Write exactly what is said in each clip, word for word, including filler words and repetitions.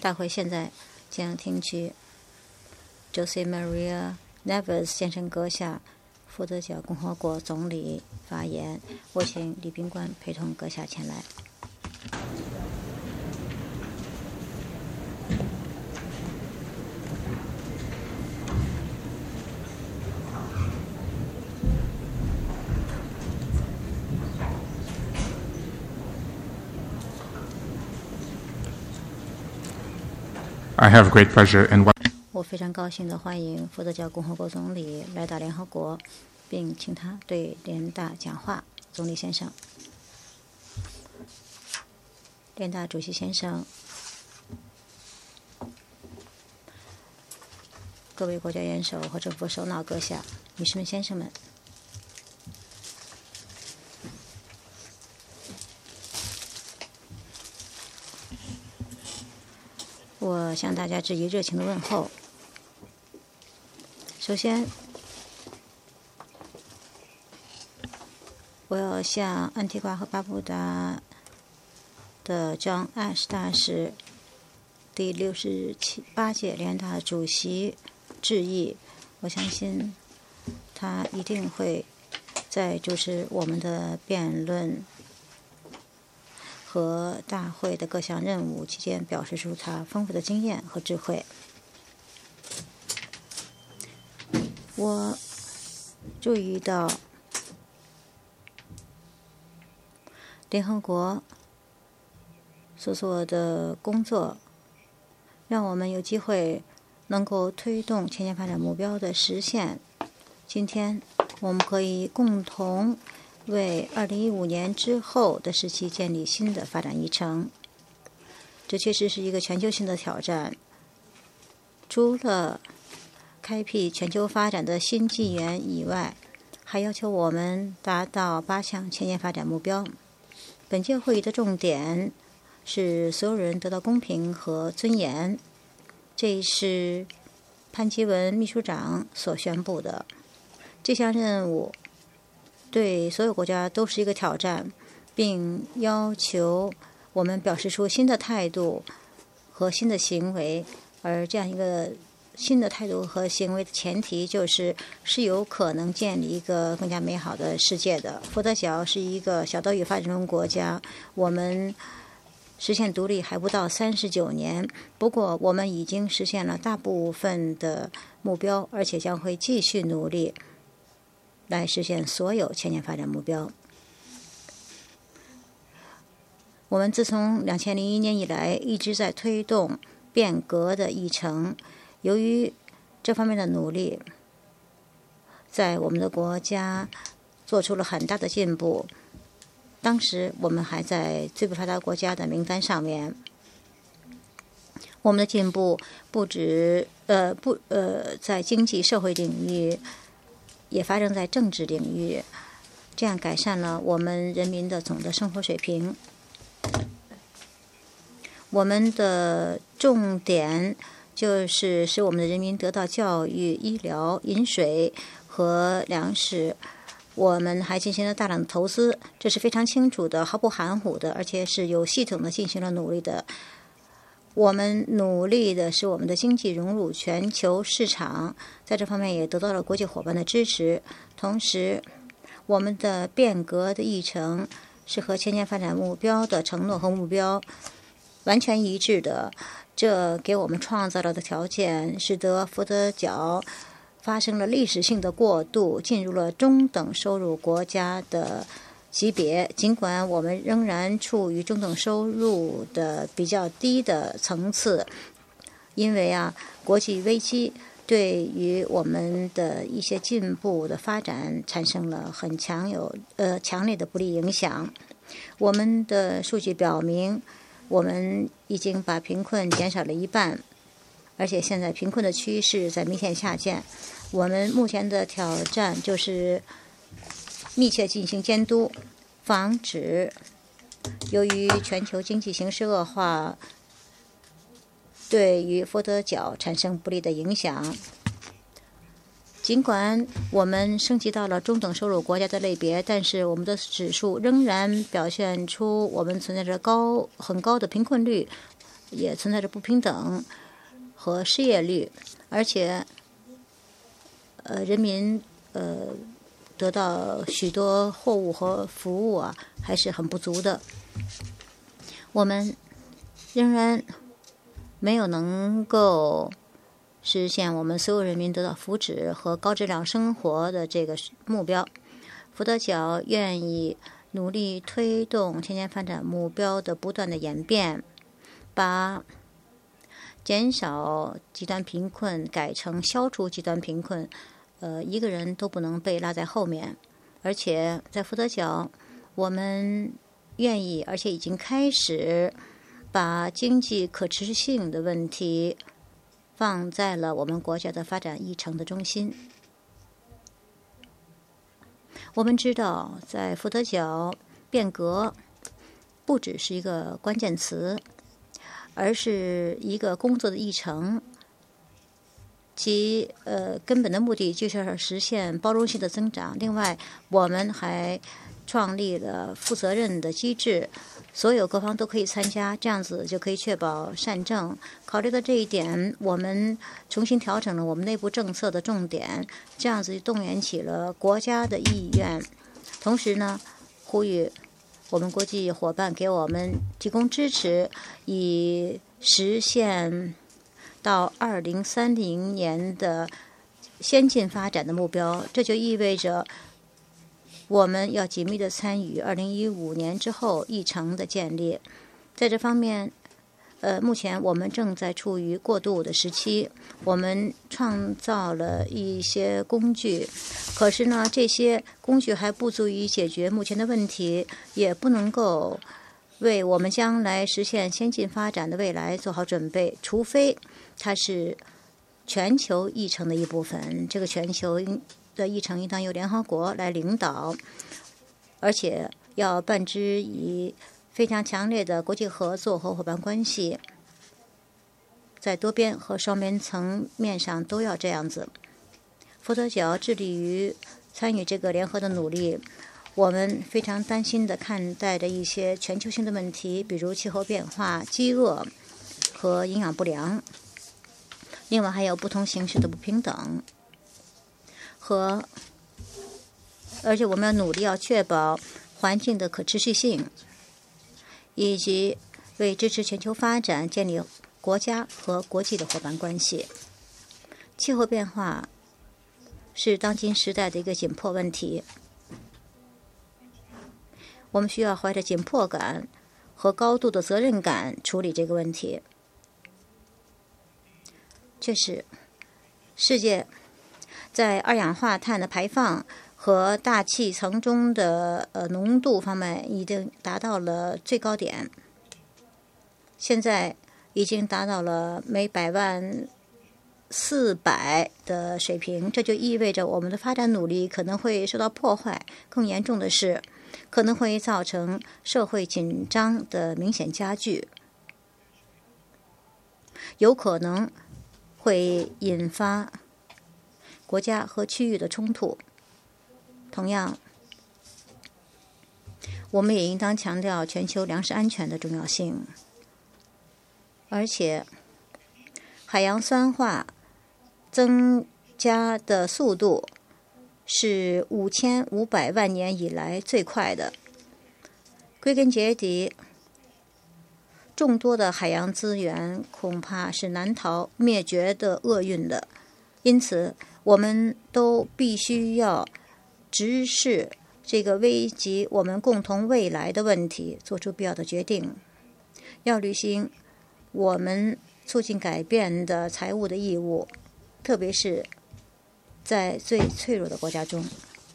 大会现在将听取 Jose Maria Neves 先生阁下佛得角共和国总理发言。我请礼宾官陪同阁下前来。 I have great pleasure in what 我非常高兴地欢迎佛得角共和国总理来到联合国，并请他对联大讲话。总理先生，联大主席先生，各位国家元首和政府首脑阁下，女士们、先生们，我向大家致以热情的问候。首先，我要向安提瓜和巴布达的 John Ash 大使、第六十七八届联大主席致意。我相信他一定会在主持我们的辩论和大会的各项任务期间表示出他丰富的经验和智慧。我注意到联合国所做的工作，让我们有机会能够推动千年发展目标的实现。今天我们可以共同为二零一五年之后的时期建立新的发展议程。这确实是一个全球性的挑战。除了开辟全球发展的新纪元以外，还要求我们达到八项千年发展目标。本届会议的重点是所有人得到公平和尊严，这是潘基文秘书长所宣布的。这项任务对所有国家都是一个挑战，并要求我们表示出新的态度和新的行为，而这样一个新的态度和行为的前提就是是有可能建立一个更加美好的世界的。佛得角是一个小岛屿发展中国家，我们实现独立还不到三十九年，不过我们已经实现了大部分的目标，而且将会继续努力来实现所有千年发展目标。我们自从两千零一年以来一直在推动变革的议程。由于这方面的努力，在我们的国家做出了很大的进步。当时我们还在最不发达国家的名单上面。我们的进步不止呃不呃在经济社会领域，也发生在政治领域，这样改善了我们人民的总的生活水平。我们的重点就是使我们的人民得到教育、医疗、饮水和粮食。我们还进行了大量的投资，这是非常清楚的、毫不含糊的，而且是有系统的进行了努力的。我们努力的使我们的经济融入全球市场，在这方面也得到了国际伙伴的支持。同时，我们的变革的议程是和千年发展目标的承诺和目标完全一致的。这给我们创造了的条件，使得佛得角发生了历史性的过渡，进入了中等收入国家的级别。尽管我们仍然处于中等收入的比较低的层次，因为啊，国际危机对于我们的一些进步的发展产生了很强有呃强烈的不利影响。我们的数据表明，我们已经把贫困减少了一半，而且现在贫困的趋势在明显下降。我们目前的挑战就是密切进行监督，防止由于全球经济形势恶化对于佛得角产生不利的影响。尽管我们升级到了中等收入国家的类别，但是我们的指数仍然表现出我们存在着高很高的贫困率， 也存在着不平等和失业率，而且呃人民呃得到许多货物和服务啊还是很不足的。我们仍然没有能够实现我们所有人民得到福祉和高质量生活的这个目标。佛得角愿意努力推动田间发展目标的不断的演变，把减少极端贫困改成消除极端贫困，呃，一个人都不能被落在后面。而且在佛得角，我们愿意，而且已经开始把经济可持续性的问题放在了我们国家的发展议程的中心。我们知道，在佛得角变革不只是一个关键词，而是一个工作的议程，其呃根本的目的就是要实现包容性的增长。另外，我们还创立了负责任的机制，所有各方都可以参加，这样子就可以确保善政。考虑到这一点，我们重新调整了我们内部政策的重点，这样子就动员起了国家的意愿。同时呢，呼吁我们国际伙伴给我们提供支持，以实现到二零三零年的先进发展的目标。这就意味着我们要紧密地参与二零一五年之后议程的建立。在这方面，呃，目前我们正在处于过渡的时期。我们创造了一些工具，可是呢，这些工具还不足以解决目前的问题，也不能够为我们将来实现先进发展的未来做好准备，除非它是全球议程的一部分。这个全球的议程应当由联合国来领导，而且要办之以非常强烈的国际合作和伙伴关系，在多边和双边层面上都要这样子。佛得角致力于参与这个联合的努力。我们非常担心地看待着一些全球性的问题，比如气候变化、饥饿和营养不良，另外还有不同形式的不平等，和而且我们要努力要确保环境的可持续性，以及为支持全球发展建立国家和国际的伙伴关系。气候变化是当今时代的一个紧迫问题，我们需要怀着紧迫感和高度的责任感处理这个问题。确实，世界在二氧化碳的排放和大气层中的呃浓度方面已经达到了最高点，现在已经达到了每百万四百的水平。这就意味着我们的发展努力可能会受到破坏，更严重的是，可能会造成社会紧张的明显加剧，有可能会引发国家和区域的冲突。同样，我们也应当强调全球粮食安全的重要性，而且海洋酸化增加的速度是五千五百万年以来最快的。归根结底，众多的海洋资源恐怕是难逃灭绝的厄运的，因此我们都必须要直视这个危及我们共同未来的问题，做出必要的决定，要履行我们促进改变的财务的义务，特别是在最脆弱的国家中。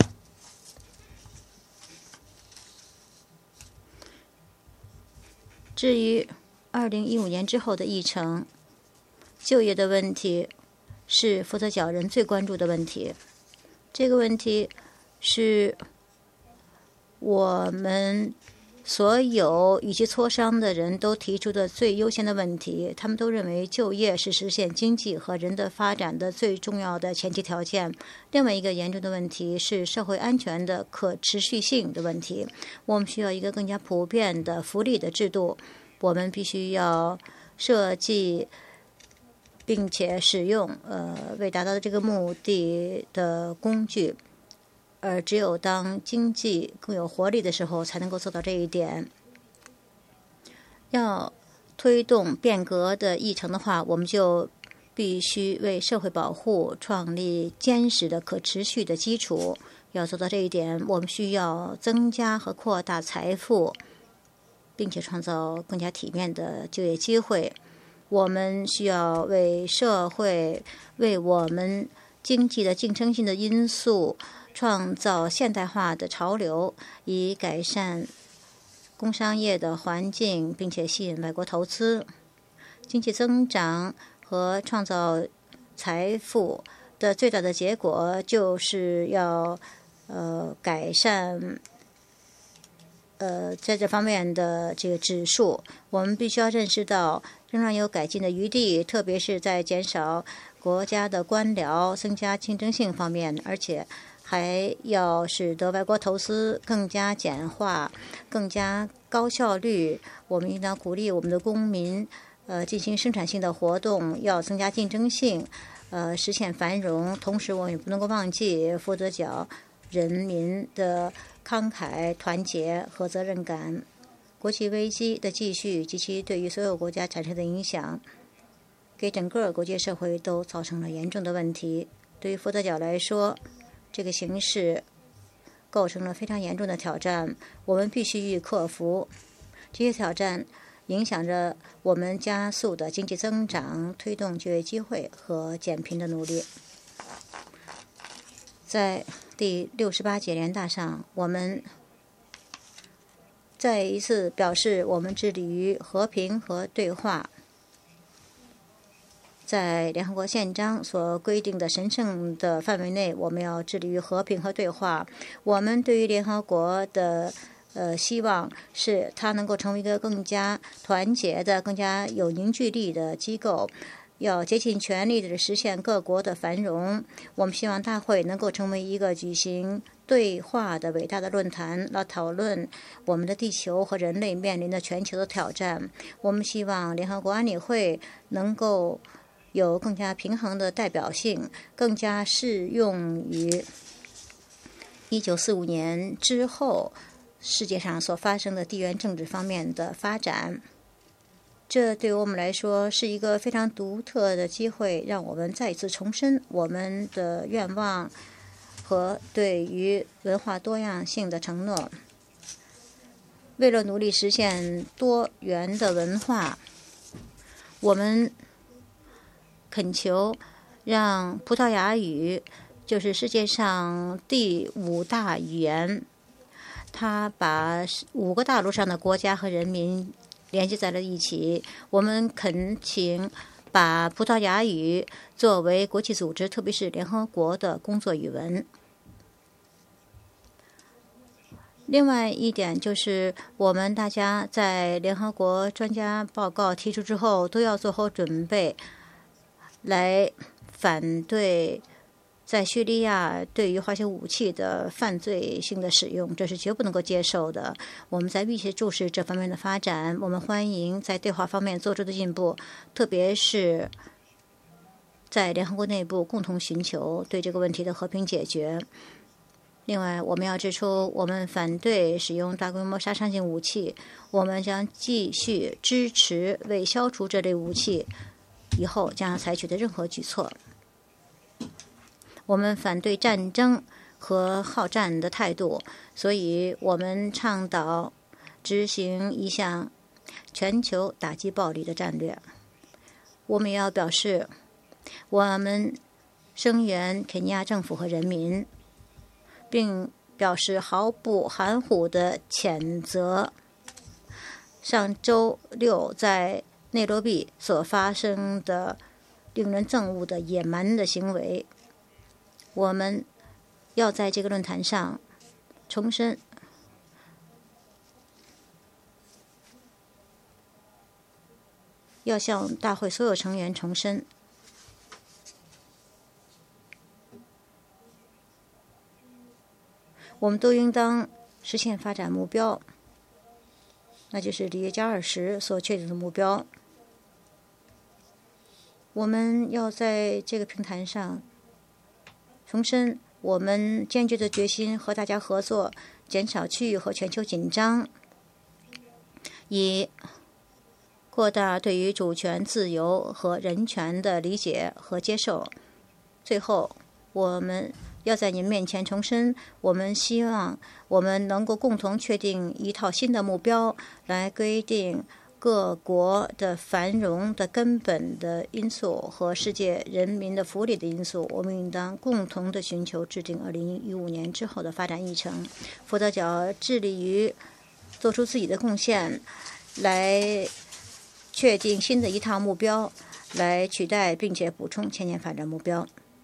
至于二零一五年之后的议程，就业的问题是佛得角人最关注的问题。这个问题是我们所有与其磋商的人都提出的最优先的问题。他们都认为就业是实现经济和人的发展的最重要的前提条件。另外一个严重的问题是社会安全的可持续性的问题。我们需要一个更加普遍的福利的制度，我们必须要设计并且使用呃为达到这个目的的工具，而只有当经济更有活力的时候，才能够做到这一点。要推动变革的议程的话，我们就必须为社会保护创立坚实的可持续的基础。要做到这一点，我们需要增加和扩大财富，并且创造更加体面的就业机会。我们需要为社会、为我们经济的竞争性的因素创造现代化的潮流，以改善工商业的环境，并且吸引外国投资。经济增长和创造财富的最大的结果，就是要呃改善呃在这方面的这个指数。我们必须要认识到，仍然有改进的余地，特别是在减少国家的官僚、增加竞争性方面，而且还要使得外国投资更加简化、更加高效率。我们应当鼓励我们的公民呃进行生产性的活动，要增加竞争性，呃实现繁荣。同时，我们也不能够忘记佛得角人民的慷慨、团结和责任感。国际危机的继续及其对于所有国家产生的影响，给整个国际社会都造成了严重的问题。对于佛得角来说，这个形势构成了非常严重的挑战，我们必须予以克服。这些挑战影响着我们加速的经济增长、推动就业机会和减贫的努力。在第六十八届联大上，我们再一次表示我们致力于和平和对话。在联合国宪章所规定的神圣的范围内，我们要致力于和平和对话。我们对于联合国的呃希望是它能够成为一个更加团结的、更加有凝聚力的机构，要竭尽全力地实现各国的繁荣。我们希望大会能够成为一个举行对话的伟大的论坛，来讨论我们的地球和人类面临的全球的挑战。我们希望联合国安理会能够有更加平衡的代表性，更加适用于一九四五年之后世界上所发生的地缘政治方面的发展。这对我们来说是一个非常独特的机会，让我们再一次重申我们的愿望和对于文化多样性的承诺。为了努力实现多元的文化，我们恳求让葡萄牙语，就是世界上第五大语言，它把五个大陆上的国家和人民联系在了一起。我们恳请把葡萄牙语作为国际组织，特别是联合国的工作语文。另外一点就是，我们大家在联合国专家报告提出之后，都要做好准备，来反对在叙利亚对于化学武器的犯罪性的使用，这是绝不能够接受的。我们在密切注视这方面的发展，我们欢迎在对话方面做出的进步，特别是在联合国内部共同寻求对这个问题的和平解决。另外，我们要指出，我们反对使用大规模杀伤性武器，我们将继续支持为消除这类武器以后将要采取的任何举措。我们反对战争和好战的态度，所以我们倡导执行一项全球打击暴力的战略。我们也要表示，我们声援肯尼亚政府和人民，并表示毫不含糊的谴责上周六在内罗毕所发生的令人憎恶的野蛮的行为。我们要在这个论坛上重申，要向大会所有成员重申，我们都应当实现发展目标，那就是里约加二十所确定的目标。 我们要在这个平台上重申我们坚决的决心，和大家合作，减少区域和全球紧张，以扩大对于主权、自由和人权的理解和接受。最后，我们要在您面前重申，我们希望我们能够共同确定一套新的目标，来规定各国的繁荣的根本的因素和世界人民的福利的因素。我们应当共同的寻求制定二零一五年之后的发展议程。佛得角致力于做出自己的贡献，来确定新的一套目标，来取代并且补充千年发展目标。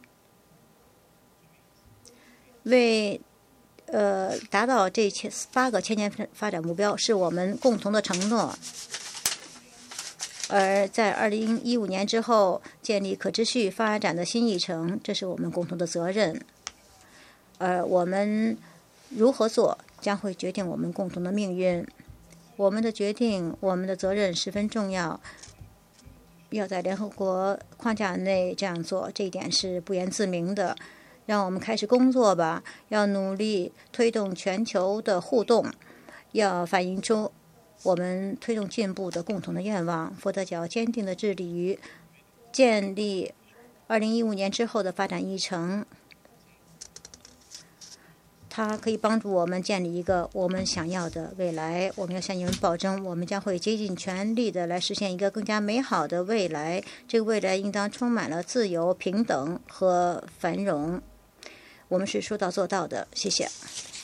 为呃达到这千八个千年发展目标，是我们共同的承诺。而在二零一五年之后建立可持续发展的新议程，这是我们共同的责任。而我们如何做，将会决定我们共同的命运。我们的决定，我们的责任十分重要。要在联合国框架内这样做，这一点是不言自明的。让我们开始工作吧，要努力推动全球的互动，要反映出我们推动进步的共同的愿望。佛得角坚定地致力于建立二零一五年之后的发展议程，它可以帮助我们建立一个我们想要的未来。我们要向你们保证，我们将会竭尽全力地来实现一个更加美好的未来。这个未来应当充满了自由、平等和繁荣。我们是说到做到的。谢谢。